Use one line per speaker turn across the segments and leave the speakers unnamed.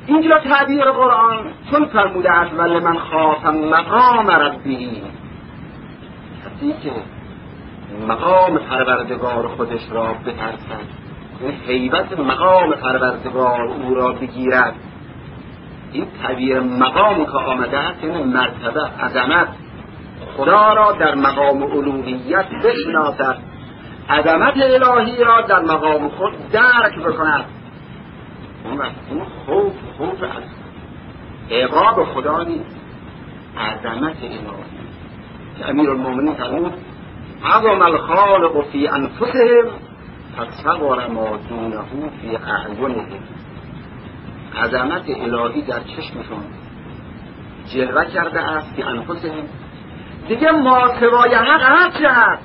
اینجا تعبیر قرآن چون فرموده است ولی من خاف مقام ربی، کسی که مقام پروردگار خودش را بترسد، این هیبت مقام پروردگار او را بگیرد. این تعبیر مقام که آمده است یعنی مرتبه عظمت خدا را در مقام الوهیت بشناسد، عظمت الهی را در مقام خود درک بکند. اون خوف از عقاب خدا نیست، عظمت الهی که امیرالمومنین فرمود عظم الخالق فی انفسهم فصغر ما دونه فی اعینهم. عظمت الهی در چشمشون جلوه کرده است فی انفسهم، دیگه ما سوای حق هر چه هست،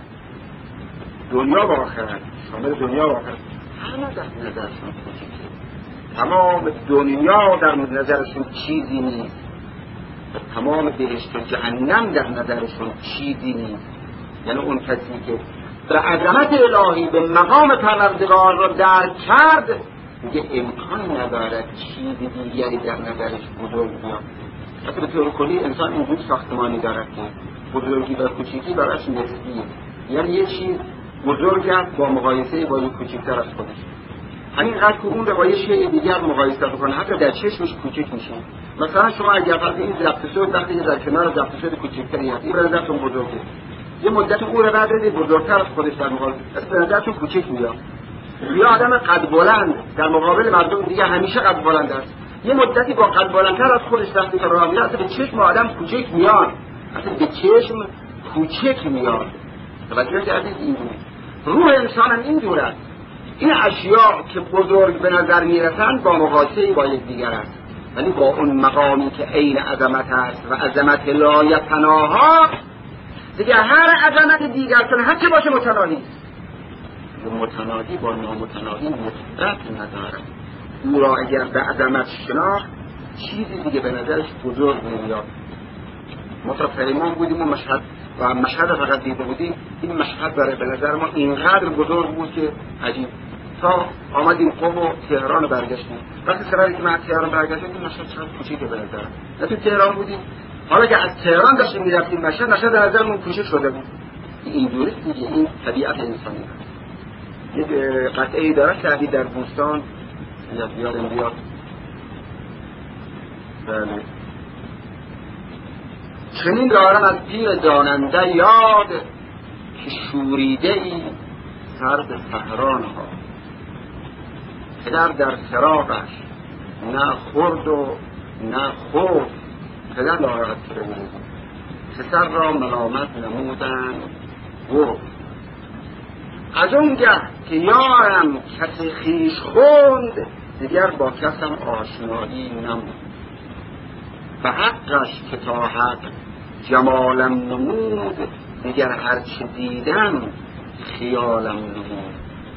دنیا و آخرت، شامل دنیا و آخرت، همه در نظرشون کوچیکه، تمام دنیا در نظرشون چیزی نیست، تمام بهشت و جهنم در نظرشون چیزی نیست. یعنی اون کسی که به عظمت الهی به مقام پروردگار را درک کرد میگه امکان ندارد چیز دیگری در نظرش بزرگ بیاد. حتی به طور کلی انسان اینجور ساختمانی دارد که بزرگی و کوچیکی براش نسبیه، یعنی یه چیز بزرگ است با مقایسه با یک کوچکتر از خودش، همینقدر که اون رو با یه شیء دیگر مقایسه بکنه حتی در چشمش کوچک میشه. مثلا شما اگر فرض این ضبط صوت وقتی در کنار ضبط صوت کوچکتری هست، این به نظرتون بزرگه، یه مدت او رو بعد بدید بزرگتر از خودش در مقابل به نظرتون کوچک میاد. یا آدم قد بلند در مقابل مردم دیگه همیشه قد بلند است، یه مدتی با قد بلندتر از خودش وقتی که راه میره اصلا به چشم آدم کوچک میاد، اصلا به چشم کوچک میاد. توجه کردید؟ اینجوری روح انسان هم اینجور است. این اشیاء که بزرگ به نظر میرسند با مقایسه با یکدیگر است، ولی با اون مقامی که عین عظمت است و عظمت لا یتناها دیگه هر عظمت دیگر چون هر چه باشه متناهی است. متناهی با نامتناهی نسبت ندارد. او را اگر به عظمت شناخت چیزی دیگه به نظرش بزرگ نمیاد. ما تا پیمان بودیم و مشهد فقط دیده بودیم، این مشهد برای به نظر ما اینقدر بزرگ بود که عجیب. تا آمدیم قم و تهران برگشتیم، وقتی سرایی که ما از تهران برگشتیم این مشهد چقدر کوچیکه به نظر. نه تو تهران بودیم، حالا که از تهران داشتیم میرفتیم مشهد در نظرمون کوچیک شده بود. اینجوری دیگه این طبیعت انسانی است. یک قطعه‌ای داره شعبی در بوستان یادم بیاد. بله. چنین دارم از پیر داننده یاد که شوریده ای سر به سهران ها، پدر در فراقش نه خورد و نه خورد، پدر ناراحت شده بود، پسر را ملامت نمودن گفت از اونگه که یارم کسی خیش خوند دیگر با کسم آشنایی نمود، به حقش که تا حق جمالم نمود دیگر هرچه دیدم خیالم نمود.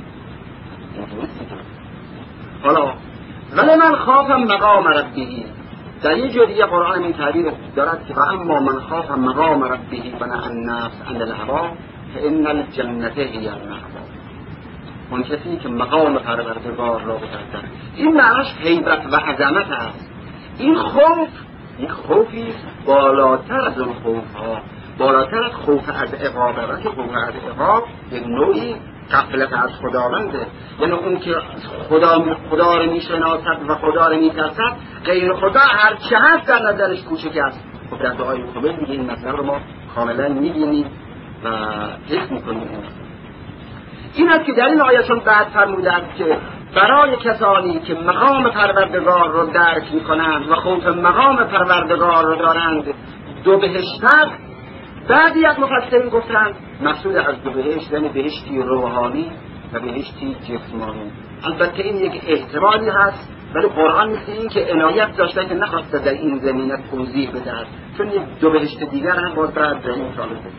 حالا ولی من خافم مقام ربی، در یه جوریه قرآن این تعبیر دارد که اما من خافم مقام ربی و نه النفس عن الهوا فان الجنة هی المأوا. اون کسی که مقام پروردگار را بترسد، این معناش هیبت و عظمت است. این خوف یک خوفی بالاتر از اون خوف‌ها، بالاتر از خوف از عقاب است. خوف از عقاب یک نوعی غفلت از خداونده، یعنی اون که خدا رو میشناسد و خدا رو میترسد، غیر خدا هر چه هست در نظرش کوچک است. خب در دعای کمیل میگه این مطلب رو ما کاملا میبینیم و حس میکنیم. این است که در این آیه‌شون بعد فرمودند که برای کسانی که مقام پروردگار رو درک میکنند و خوف مقام پروردگار رو دارند دو بهشت است. بعضی از مفسرین گفتند مقصود از دو بهشت یعنی بهشتی روحانی و بهشتی جسمانی. البته این یک احتمالی هست، ولی قرآن مثل این که عنایت داشته که نخواسته در این زمینه توضیح بدهد، چون یک دو بهشت دیگر هم باز بعد در این سال بود.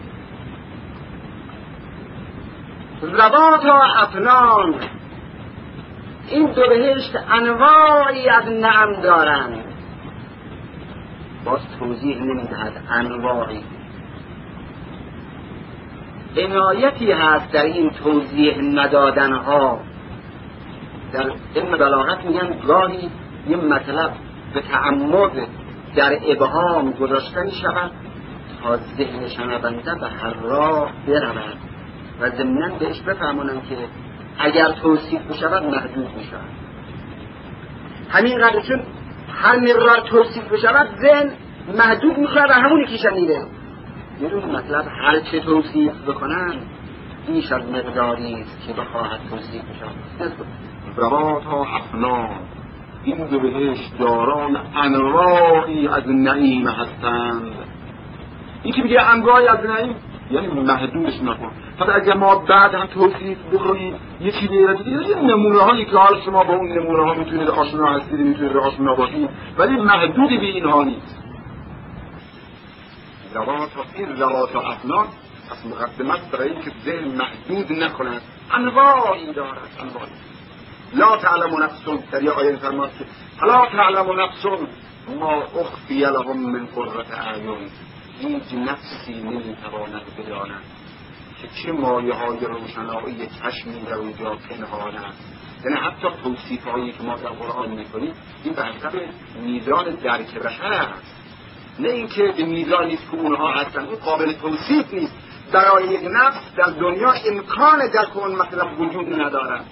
زبات و افنان، این دو بهشت انواعی از نعم دارند، باز توضیح نمیدهد انواعی. عنایتی هست در این توضیح ندادنها. در علم بلاغت میگن گاهی یه مطلب به تعمد در ابهام گذاشته می شود تا ذهن شنونده به هر راه برود و ضمناً بهش بفهمونن که اگر توصیف بشود محدود می شود. همین قدر چون هر مقدار توصیف بشود ذهن محدود می شود و همونی که شنیده میدون مطلب هر چه توصیف بکنن بیش از مقداری است که بخواهد توصیف بشود.
روات ها افنان، این دو بهشت داران انواعی از نعیم هستند. این که میگه انواعی از نعیم یعنی محدودش نکن. پس اگر ما بعد هم توصیف بکنیم یه چیزی یه نمونه هایی که حالا شما با اون نمونه ها میتونید آشنا هستید، میتونید آشنا باشید، ولی محدودی به اینها نیست. این روات ها افنان از مقدمت برای این که ذهن محدود نکند انواعی دارد. انواعی لا تعلم نفس، در یه آیه فرماد که لا تعلم نفس ما اخفی لهم من قرة اعین، هیچ نفسی نمیتواند بداند که چه مایه های روشنایی چشمی در اونجا پنهان است. یعنی حتی توصیف هایی که ما در قرآن میکنیم این به حسب میزان درک بشر است، نه اینکه به میزانی که اونها هستن اون قابل توصیف نیست. برای یک نفس در دنیا امکان درک اون مطلب وجود ندارد.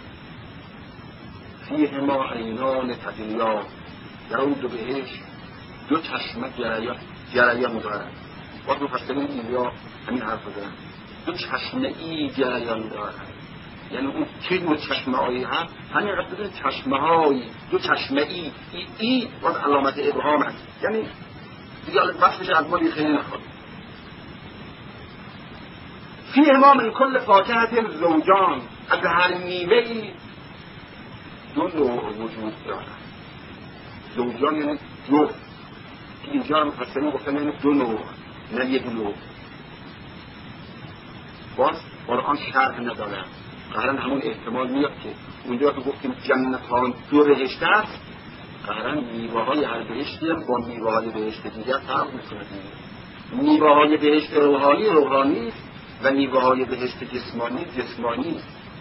فیهما عینان تجریان، در اون دو بهشت دو چشمه جریان دارد. وقتی مفسرین اینجا همین حرف دارن، دو چشمه ای جریان دارد. یعنی اون چه دو چشمه هایی هست، همین قصد چشمه هایی، دو چشمه ای وقت علامت ابهام هست. یعنی دیگه بخشش از ما دیگه خیلی نخواد. فیهما من کل فاکهة زوجان، از هر میوه‌ای دو نوع وجود دارد. زوجان یعنی دو، که اینجا هم مفسرین گفتن یعنی دو نوع نه یک نوع. باز قرآن شرح نداره، قرآن همون احتمال میاد که اونجا که گفتیم جنتان دو بهشت است، قرآن میوه های هر بهشتی هم با میوه های بهشت دیگر فرق میکنه. میوه های بهشت روحانی و میوه های بهشت جسمانی.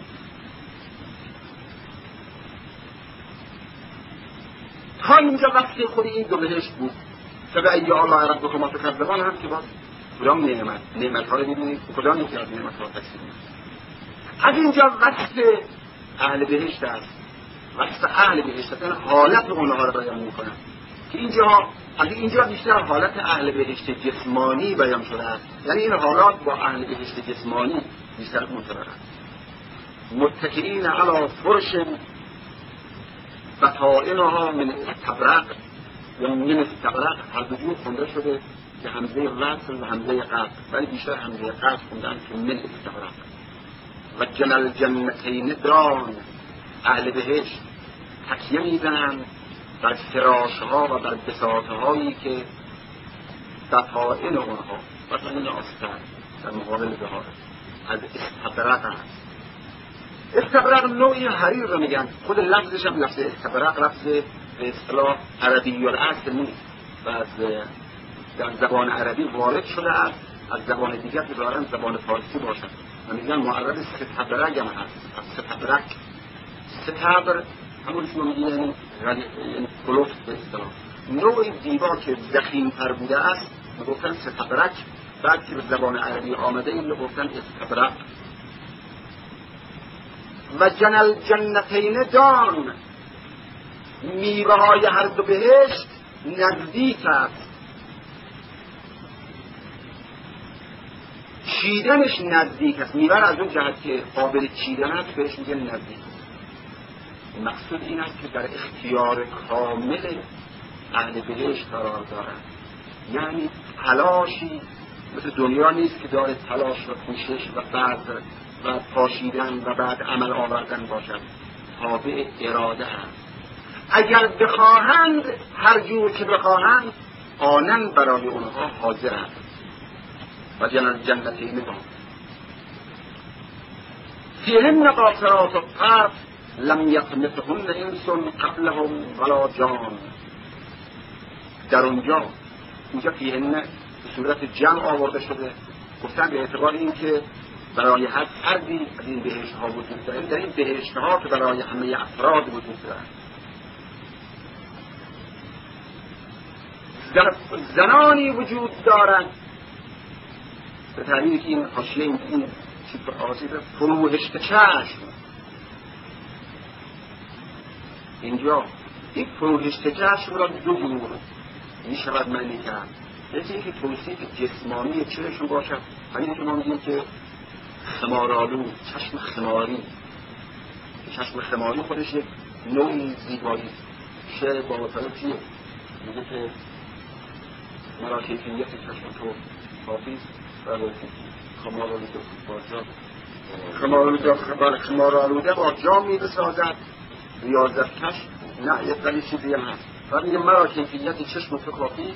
تا اینجا وقتی خود این دو بهشت بود فبأی آلاء ربکما تکذبان هم که باز کدام نعمت ها رو می‌بینید، کدام یکی از نعمت ها تکذیب می‌کنید. از اینجا وصف اهل بهشت است، وصف اهل بهشت است، حالت اونها رو بیان می‌کنه که اینجا بیشتر حالت اهل بهشت جسمانی بیان شده است. یعنی این حالات با اهل بهشت جسمانی بیشتر متفاوتند. متکئین علی فرش بطائنها من استبرق، یا من استبرق هر دو جور خونده شده که همزه وصل و همزه قطع، ولی بیشتر همزه قطع خوندن که من استبرق. و جنل جنتین دان، اهل بهشت تکیه میزنند بر فراشها و بر بساطهایی که بطائن اونها بطائن آستر در مقابل بهار از استبرق هست. استبرق نوعی حریر رو میگن، خود لفظش هم لفظ استبرق لفظ به اصطلاح عربی الاصل نیست و از در زبان عربی وارد شده است، از زبان دیگر که دارن زبان فارسی باشد و میگن معرب ستبرق هم هست. از ستبر همون شما میگن یعنی کلوفت به اصطلاح نوعی دیوار که ضخیم‌تر بوده است میگفتن ستبرق، بعد که به زبان عربی آمده این میگفتن استبرق. و جنل جنتین دان، میوه های هر دو بهشت نزدیک است، چیدنش نزدیک است. میوه از اون جهت که قابل چیدن است بهش میگن نزدیک. مقصود این است که در اختیار کامل اهل بهشت قرار دارند. یعنی تلاشی مثل دنیا نیست که داره تلاش و کوشش و بعد و پاشیدن و بعد عمل آوردن باشد، تابع اراده است. اگر بخواهند هر جور که بخواهند آنن برای اونها حاضر است. و جنتین دان فیهن قاصرات الطرف لم یطمثهن انس قبلهم ولا جان. در اونجا فیهن به صورت جمع آورده شده، گفتن به اعتبار این که برای هر فردی از این بهشت ها وجود دارد. در این بهشت ها که برای همه افراد وجود دارد زنانی وجود دارند به تعبیر این حاشیه این چیز آغازی فروهشت چشم. اینجا این فروهشت چشم را دو گروه می شود معنی کرد. یکی که توصیف جسمانی چشم باشد، همین که ما میگیم که خمارآلود، چشم خماری. چشم خماری خودش یک نوعی زیبایی. شعر بابا طالب چیه؟ میگه که مرا کیفیت چشم تو حافظ برای خمارآلوده با جا خمارآلوده با جا می‌سازد ریاضت کش نه یک ولی چیزی هم هست. و میگه مرا کیفیت چشم تو کافی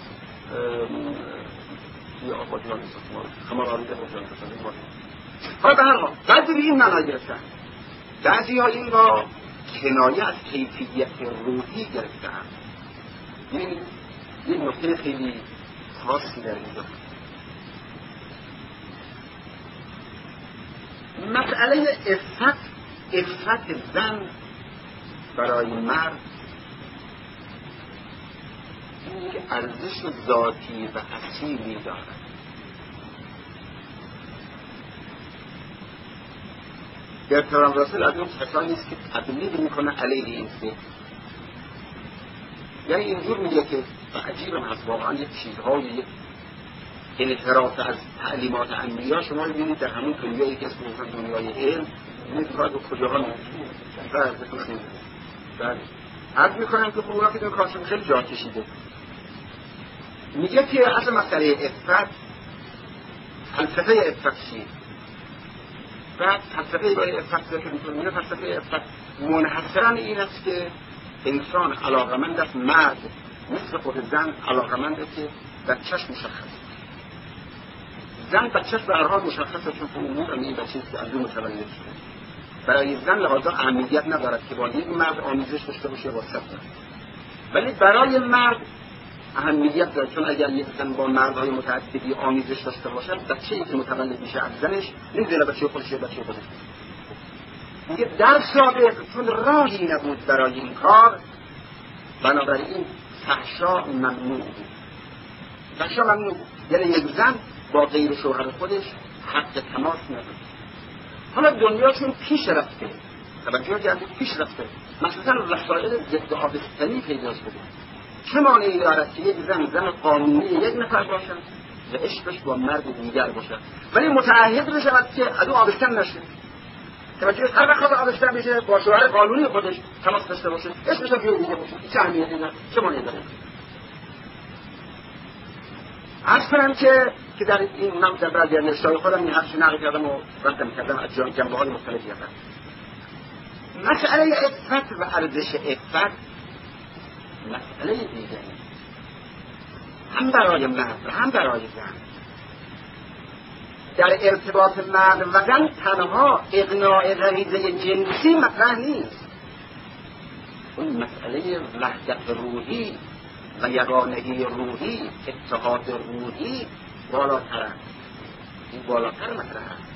یا آقا جان خمارآلوده با جا می‌سازد. حالا به هر حال بعضی به این معنا گرفتن، بعضی ها این را کنایه از کیفیت روحی گرفتن. این یک نکته خیلی خاصی در اینجا. مسئله عفت زن برای مرد یک ارزش ذاتی و اصیلی دارد. برتراند راسل از اون کسانی است که تبلیغ میکنه علیه این فکر. یعنی اینجور میگه که عجیبم هست واقعا یک چیزهای یک انحراف از تعلیمات انبیا شما رو ببینید در همون دنیایی که اسم دنیای علم ببینید کار به کجاها می‌رسه. بله عرض میکنم که اونا که کارشون خیلی جا کشیده. میگه که اصل مسئله عفت فلسفه عفت چیه؟ بعد فلسفه برای عفت ذکر میکنه. فلسفه عفت منحصرا این است که انسان علاقمند است، مرد مثل خود زن علاقمند است که بچه‌ش مشخص. زن بچه‌ش به هر حال مشخصه چون امور این بچه‌ای که از اون متولد شده. برای زن لحاظا اهمیت ندارد که با یک مرد آمیزش داشته باشه با سه. ولی برای مرد اهمیت داره، چون اگر یک زن با مردهای متعددی آمیزش داشته باشد بچه‌ای که متولد میشه از زنش نمی‌دونه بچه خودشه بچه خودش. میگه در سابق چون راهی نبود برای این کار بنابراین فحشا ممنوع بود. فحشا ممنوع بود یعنی یک زن با غیر شوهر خودش حق تماس نداره. حالا دنیاشون پیش رفته، توجه کردید پیش رفته، مثلا وسایل ضد آبستنی پیدا شده. چه مانعی دارد که یک زن قانونی یک نفر باشد و عشقش با مرد دیگر باشد ولی متعهد بشود که از او آبستن نشه. توجه هر وقت آبستن بشه با شوهر قانونی خودش تماس داشته باشه، عشقش هم جور دیگه باشه. چه اهمیتی داره؟ چه مانعی داره؟ عرض کنم که در این نام در بعضی از نوشته‌های خودم این حرفش نقل کردم و رفتم کردم از جنبه‌های مختلفی هستن. مسئله عفت و ارزش عفت مسئله دیگری هم برای مرد و هم برای زن. در ارتباط مرد و زن تنها اقناع غریزه جنسی مطرح نیست. اون مسئله وحدت روحی و یگانگی روحی، اتحاد روحی بالاتر است. این بالاتر مطرح است.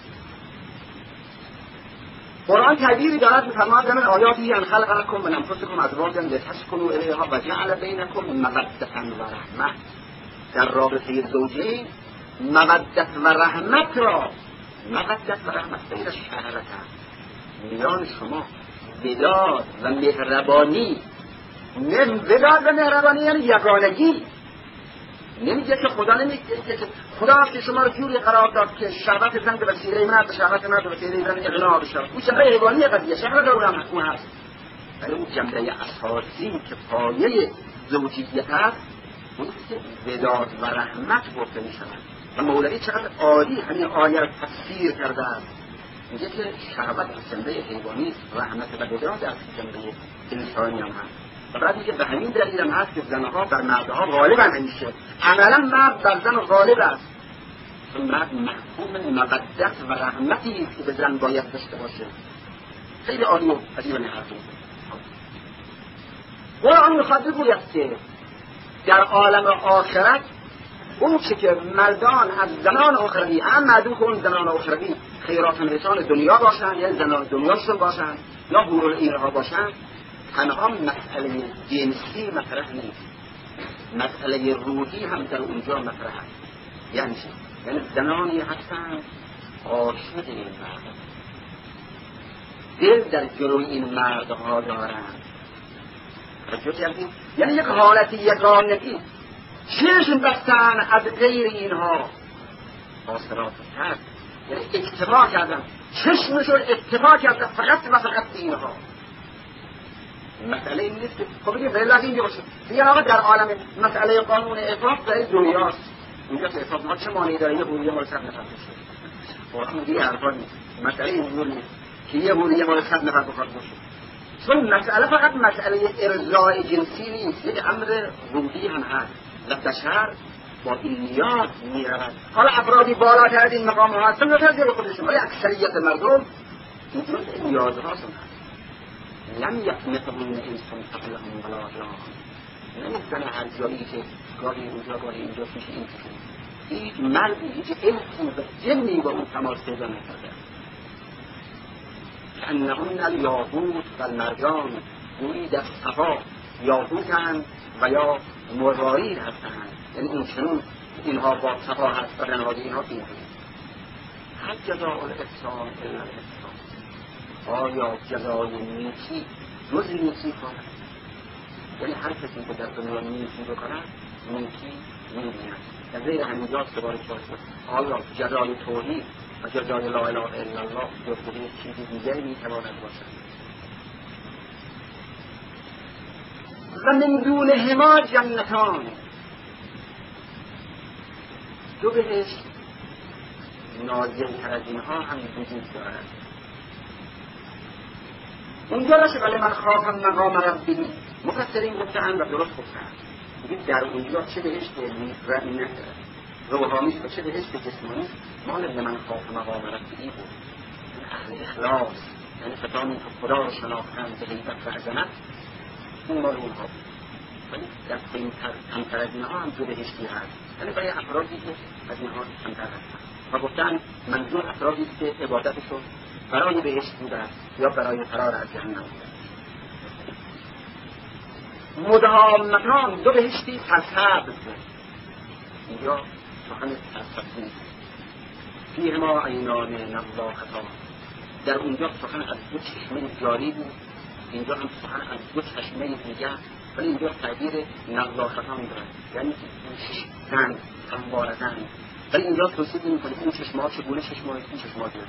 قرآن تعبیری دارد می‌فرماید من آیاتی ان خلق لكم من انفسکم ازواجا لتسکنوا الیها و جعل بینکم مودة و رحمة. در رابطه زوجین مودت و رحمت را مودت و رحمت بین شهرتن میان شما وداد و مهربانی. وداد و مهربانی یعنی یگانگی. نمیگه که خدا نمیگه که خدا که شما رو جوری قرار داد که شهوت زن به وسیله مرد، شهوت مرد به وسیله زن اقناع بشه. اون جنبه حیوانی قضیه شهوت رو هم حکم هست. ولی اون جنبه اساسی که پایه زوجیت هست اون که وداد و رحمت گفته می شود. و مولوی چقدر عالی همین آیه رو تفسیر کرده است. میگه که شهوت از جنبه حیوانی، رحمت و وداد از جنبه انسانی هم هست. و بعد میگه به همین دلیل هم هست که زنها بر مردها غالبا همیشه. عملا مرد بر زن غالب است. چون مرد محکوم مودت و رحمتی است که به زن باید داشته باشه. خیلی عالی و عجیب نحرفی. قرآن میخواد بگوید که در عالم آخرت اون چه که مردان از زنان آخروی هم معدوم که اون زنان آخروی خیرات نرسان دنیا باشن یا زنان دنیاشون باشن یا حور العینها باشن تنها مسئله جنسی مطرح نیست. مسئله روحی هم در اونجا مطرح است. یعنی چی؟ یعنی زنانی هستند عاشق این مرد، دل در جلوی این مردها دارند. یعنی یک حالت یگانگی، چشم بستن از غیر اینها، آسرات کرد، یعنی اکتفا کردن، چشمشون اکتفا کردن فقط و فقط اینها. مسئله این نیست که خب بگیم بلد اینجا باشه دیگه آقا در عالم مسئله قانون احفاظ در دنیاست، اینجا که احفاظ ما چه مانعی داره یه حوریه مال 100 نفر بشه؟ قرآن دیگه حرفا نیست، مسئله اینجور نیست که یه حوریه مال 100 نفر بخواد بشه، چون مسئله فقط مسئله ارضاء جنسی نیست، یک امر روحی هم هست و بشر با این نیاز میرود. حالا افرادی بالاتر از این مقام ها هستن نترجه خودشون، ولی اکثریت مردم اینجور نیازها هستن. لم یکنتهم انسان قبلهم ولا جان، نمی‌زنه هر جایی که گاهی اونجا گاهی اینجا پیش این هیچ مردی هیچ انسی و جنی با اون تماس پیدا نکرده. کأنهن الیاقوت و المرجان، گویی در صفا یاقوتند و یا مروارید هستند، یعنی اون چنون اینها با صفا هست و رنگ‌های اینها این هست. هل جزاء الاحسان الا الاحسان، آیا جزای نیکی جز نیکی کند؟ یعنی هر کسی که در دنیا نیکی بکند نیکی می‌بیند. در غیر همینجا سوال شد آیا جزای توحید و جزای لا اله الا الله جزء چیزی دیگری می‌تواند باشد؟ و من دونهما جنتان، دو بهشت نازل‌تر از اینها هم وجود دارد. اونجا راشه ولی من خواهم مقام ربی، مفسرین گفتند و درست گفتند، میگید در اونجا چه بهشت روحانی و چه بهشت جسمانی مال من خواهم مقام ربی بود. اهل اخلاص، یعنی فتانی که خدا رو شناختند به حیبت و عظمت، این مال اونها بود. ولی در کمتر از اینها هم جو بهشتی هست، یعنی برای افرادی که از اینها کمتر هستند و گفتند منظور افرادی که عبادتشون برای بهشت بوده است یا برای فرار از جهنم بوده. مدهامتان، دو بهشتی سرسبز، اینجا سخن سرسبزی، فیهما عینان نضاختان، در اونجا سخن از دو چشمه جاری بود، اینجا هم سخن از دو چشمه دیگر، ولی اینجا تعبیر نضاختان دارد، یعنی زن هموار زن، ولی اینجا توصیف می‌کنه این چشمه‌ها چگونه چشمه‌ها این چشمه‌ها دارد.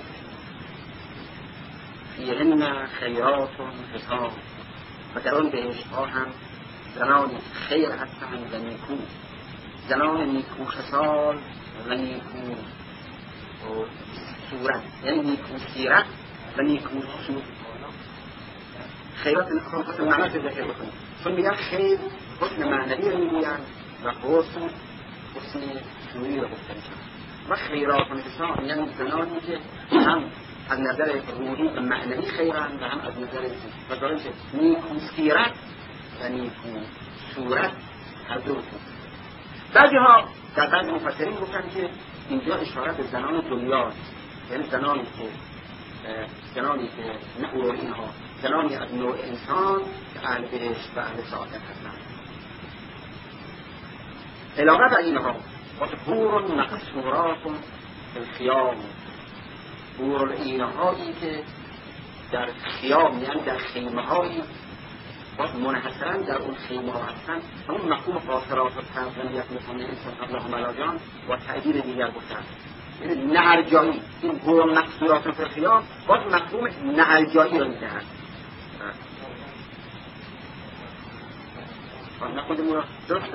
فیهن خیرات حسان، و در آن بهشت‌ها هم زنان خیر هستند و نیکو، زنان نیکو خصال و نیکو صورت، یعنی نیکو سیرت و نیکو صورت. خیرات خصوص معنی رو ذکر بکنیم، چون میگن خیر حسن معنوی رو میگویند و حسن سوری رو گفتن. و خیرات حسان یعنی زنانی که هم از نظر روحی و معنوی خیرند و هم از نظر و دارن که نیکو سیرت و نیکو صورت هر دو بود. بعضی ها در بعض مفسرین گفتن که اینجا اشاره به زنان دنیاست، یعنی زنانی که نه اینها زنانی از نوع انسان که اهل بهشت و اهل سعادت هستند. علاوه بر اینها حور مقصورات فی الخیام، حور اینهایی که در خیام یعنی در خیمه هایی منحصرا در اون خیمه ها هستند. همون مفهوم قاصرات و تنظیمیت میکنه انسان قبله ملاجان و تعبیر دیگر گفتن، یعنی نهرجایی. این حور مقصورات فی الخیام باز مفهوم نهرجایی رو میدهد. نخوندیم اون درست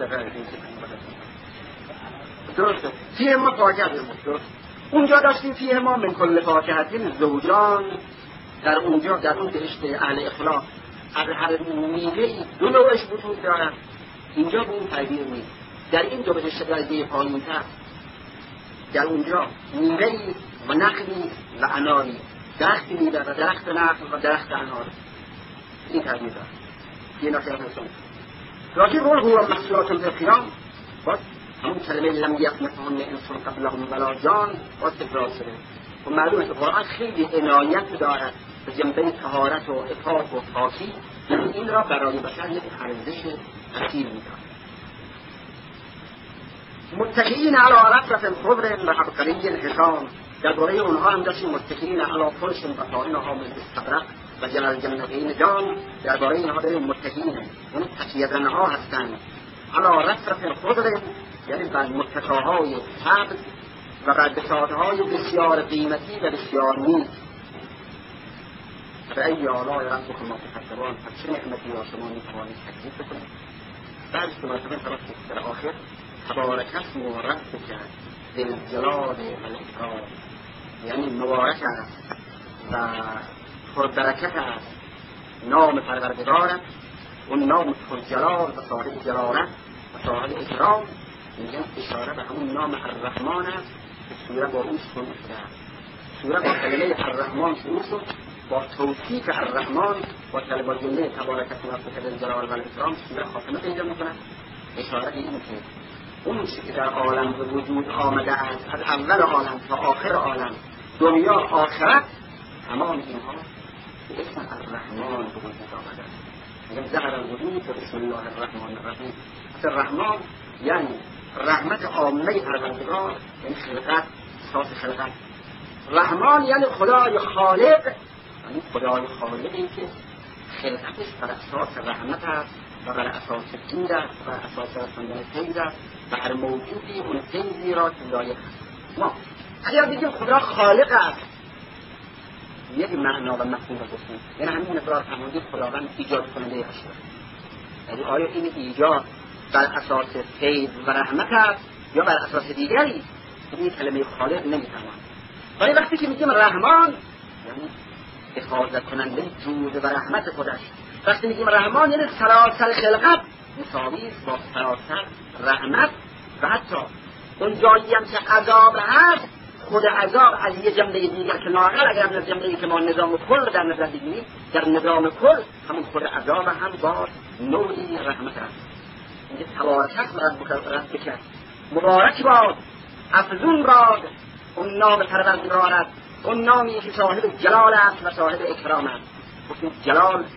درسته فیه ما فاکهت درست. اونجا داشتیم فیه ما من کل فاکهتین زوجان، در اونجا در اون بهشت اهل اخلاق از هر میوه‌ای دو نوعش وجود دارد. اینجا به این تعبیر نیست. در این دو بهشت درجه پایین‌تر در اونجا میوه‌ای و نخلی و اناری، درختی میوه و درخت نخل و درخت انار، این تعبیر دارد. یه نکته هستم راجع به هو محصولات الخیام باز همون کلمه لم یکنتهن انسان قبلهم ولا جان باز تکرار شده و معلومه که قرآن خیلی عنایت دارد به جنبه طهارت و عفاف و پاکی، این را برای بشر یک ارزش اصیل می‌دهد.
متکئین علی رفرف خضر و عبقری حسان، درباره اونها هم داشتیم متکئین علی فرش و طائنها من استبرق و جلال جنتین دان. درباره اینها داریم متکئین، اون تکیه زنها هستند علی رفرف خضر، یعنی بر متکاهای سبز و بر بساطهای بسیار قیمتی و بسیار نیک. فأی آلاء ربکما تکذبان، پس چه نعمتی را شما میتوانید تکذیب بکنید؟ بعد که مرتبه در آخر تبارک اسم ربک ذوالجلال والاکرام، یعنی مبارک است و پربرکت است نام پروردگارت، اون نام پرجلال و صاحب جلالت و صاحب اکرام. میگن اشاره به همون نام الرحمن است که سوره با او شروع شده. سوره با کلمه الرحمن شروع شد، با توصیف الرحمن با جمله تبارک اسم ربک ذوالجلال والاکرام سوره خاتمه پیدا می‌کند. اشاره به این که اون چیزی که در عالم به وجود آمده است از اول عالم تا آخر عالم، دنیا آخرت، تمام اینها به اسم الرحمن به وجود آمده است. میگن ظهر الوجود بسم الله الرحمن الرحیم. پس الرحمن یعنی رحمت عامه پروردگار، یعنی خلقت، اساس خلقت. رحمان یعنی خدای خالق، یعنی خدای خالقی که خلقتش بر اساس رحمت است و بر اساس جود است و بر اساس رساندن فیض است و هر موجودی اون فیضی را که لایق است. ما اگر بگیم خدا خالق است، یک معنا و مفهوم رو گفتیم، یعنی همین مقدار فرمودید خداوند ایجاد کننده اشیا. یعنی آیا این ایجاد بر اساس فیض و رحمت است یا بر اساس دیگری؟ این کلمه خالق نمیتواند. ولی وقتی که میگیم رحمان یعنی حفاظت کننده جود و رحمت خودش. وقتی میگیم رحمان یعنی سراسر خلقت مساوی است با سراسر رحمت، و حتی اون جایی هم که عذاب هست، خود عذاب از یه جنبه دیگر که لااقل اگر از جنبه‌ای که ما نظام کل در نظر بگیریم، در نظام کل همون خود عذاب هم با نوعی رحمت است. میگه تبارک اسم ربک، مبارک باد افزون باد اون نام پروردگارت، اون نامی که صاحب جلال است و صاحب اکرام است. گفتیم جلال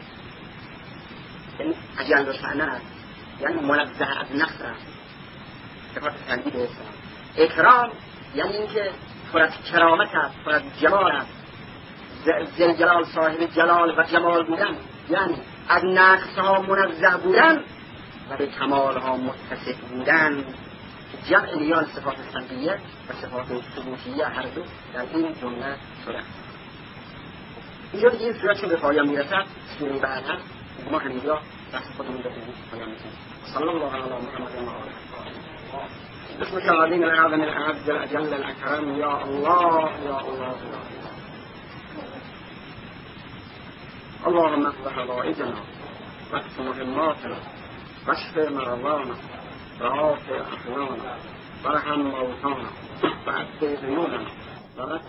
یعنی اجل و شأن است، یعنی منزه از نقص است، صفات سلبی به اسلام. اکرام یعنی اینکه پر از کرامت است، پر از جمال است. ذوالجلال صاحب جلال و جمال بودن یعنی از نقص ها منزه بودن و به کمال ها متصف بودن. جمع میان صفات سلبیه و صفات ثبوتیه هر دو در این جمله شده. اینجا دیگه این صورت به پایان میرسد. سوره بعد هست ما همینجا بحث خودمون به پایان میرسیم. صلی الله علی محمد و آله. بسمك العظيم الأعظم الأعز الأجل الأكرم يا الله يا الله يا الله. اللهم اقض حوائجنا واقض مهماتنا واشف مرضانا وعاف أحيانا وارحم موتانا وعد ذنوبنا